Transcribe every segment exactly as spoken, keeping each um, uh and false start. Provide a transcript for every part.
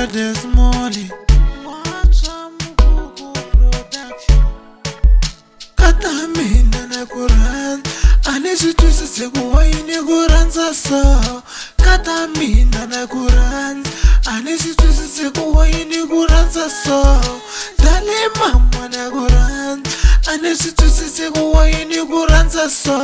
Brothers Molly kata mina na kuranda ani sitwisise kuwayini kurandza so kata mina na kuranda ani sitwisise kuwayini kurandza so dale mama na kuranda ani sitwisise kuwayini kurandza so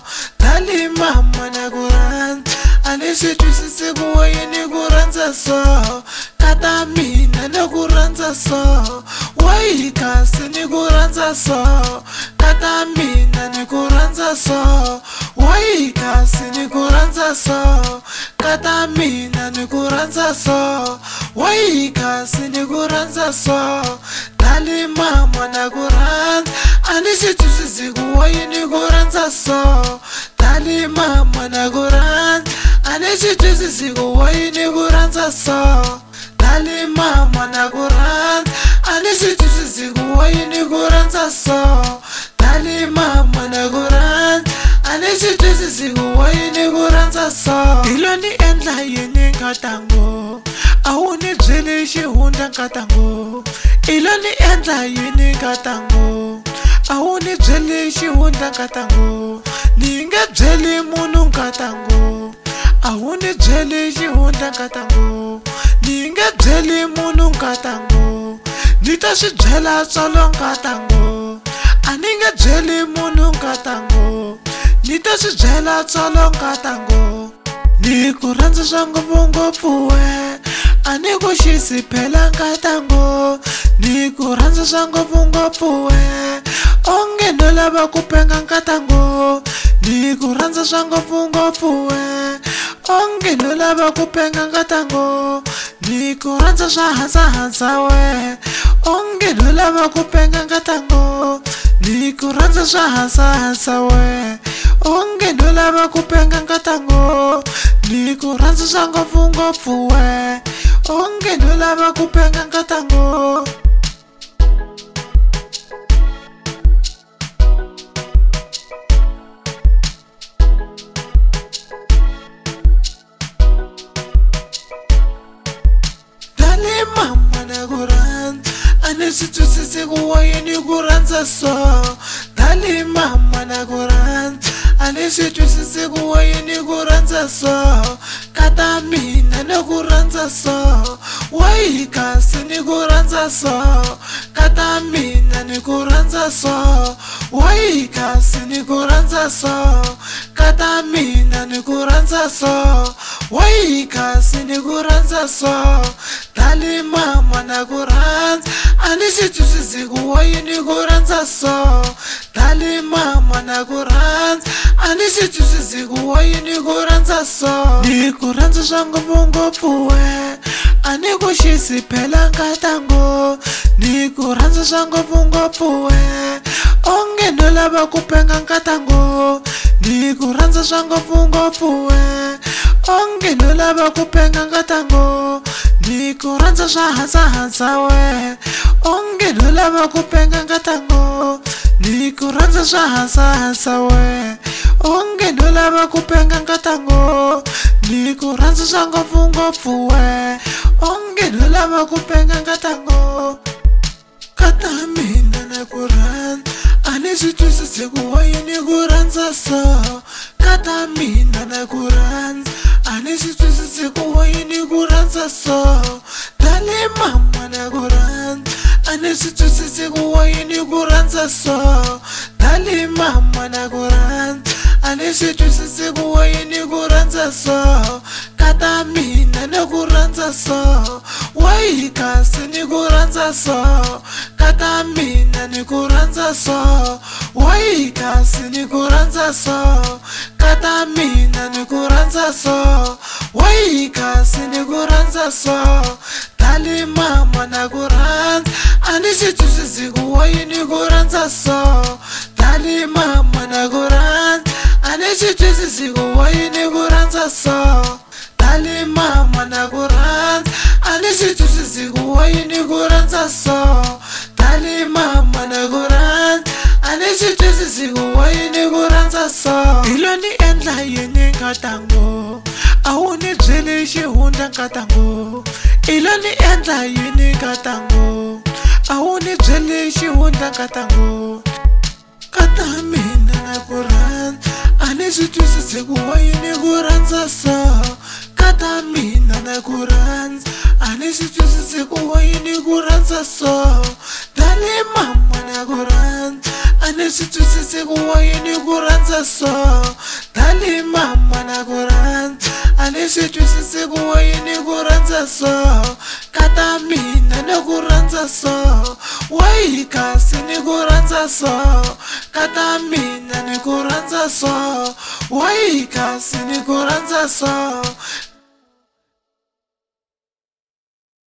dale mama na kuranda ani sitwisise kuwayini kurandza so kata mina na kurandza so wai kasi ni kurandza so kata mina ni kurandza so wai kasi ni kurandza so kata mina ni kurandza so wai kasi ni kurandza so dali mama na kurandza ani sitwisise kuwayini kurandza so dali mama na kurandza ani sitwisise kuwayini kurandza so dali mama na kurandza ani sitwisise kuwayini kurandza so dali mama na kurandza ani sitwisise kuwayini kurandza so ilo ni endla yini nkatango awuni byele xihundla nkatango ilo ni endla yini nkatango awuni byele xihundla nkatango ni nge byeli munhu nkatango awuni byele xihundla nkatango ni nge byeli munhu nkatango ni ta swi byela tsolo nkatango a ni nge byeli munhu nkatango ni ta swi byela tsolo nkatango ni ku rhandza swa ngopfungopfu we a ni ku xisiphela nkatango ni ku rhandza swa ngopfungopfu we onge no lava ku penga nkatango ni ku rhandza swa ngopfungopfu we onge no lava ku penga nkatango ni ku rhandza swa hansahansa we onge no lava ku penga nkatango ni ku rhandza swa hansahansa we onge no lava ku penga nkatango ni ku rhandza swa ngopfungopfu we onge no lava ku penga nkatango mama na kurandza ani sitwisise kuwayini kurandza so dali mama na kurandza ani sitwisise kuwayini kurandza so kata mina na kurandza so wai kasi ni kurandza so kata mina ni kurandza so wai kasi ni kurandza so kata mina ni kurandza so wai kasi ni kurandza so dali mama na kurandza ani sitwisise kuwayini kurandza so dali mama na kurandza ani sitwisise kuwayini kurandza so ni ku rhandza swa ngopfungopfu we a ni ku xisiphela nkatango ni ku rhandza swa ngopfungopfu we onge no lava ku penga nkatango ni ku rhandza swa ngopfungopfu we onge no lava ku penga nkatango ni ku rhandza swa hansahansa we onge no lava ku penga nkatango ni ku rhandza swa hansahansa we onge no lava ku penga nkatango ni ku rhandza swa ngopfungopfu we onge no lava ku penga nkatango kata mina na kurandza ani sitwisise kuwayini kurandza so kata mina na kurandza ani sitwisise kuwayini kurandza so dali mama na kurandza ani sitwisise kuwayini kurandza so dali mama na kurandza ani sitwisise kuwayini kurandza so kata mina na kurandza so wai kasi ni kurandza so kata mina ni kurandza so wai kasi ni kurandza so kata mina ni kurandza so wai kasi ni kurandza so dali mama na kurandza ani sitwisise kuwayini kurandza so dali mama na kurandza ani sitwisise kuwayini kurandza so dali mama na kurandza ani sitwisise kuwayini kurandza so dali mama na kurandza ani sitwisise kuwayini kurandza so ilo ni endla yini nkatango a wu ni byele xihundla nkatango i lo ni endla yini nkatango a wu ni byele xihundla nkatango kata mina na ku rhandza a ni swi twisisi ku wa yini ku rhandza so kata mina na ku rhandza a ni swi twisisi ku wa yini ku rhandza so tani mama na ku rhandza a ni swi twisisi ku wa yini ku rhandza so tani mama na ku rhandza a ni swi twisisi ku wa yini ku rhandza so kata mina na ku rhandza so why kasi ni ku rhandza so kata mina ni ku rhandza so why kasi ni ku rhandza so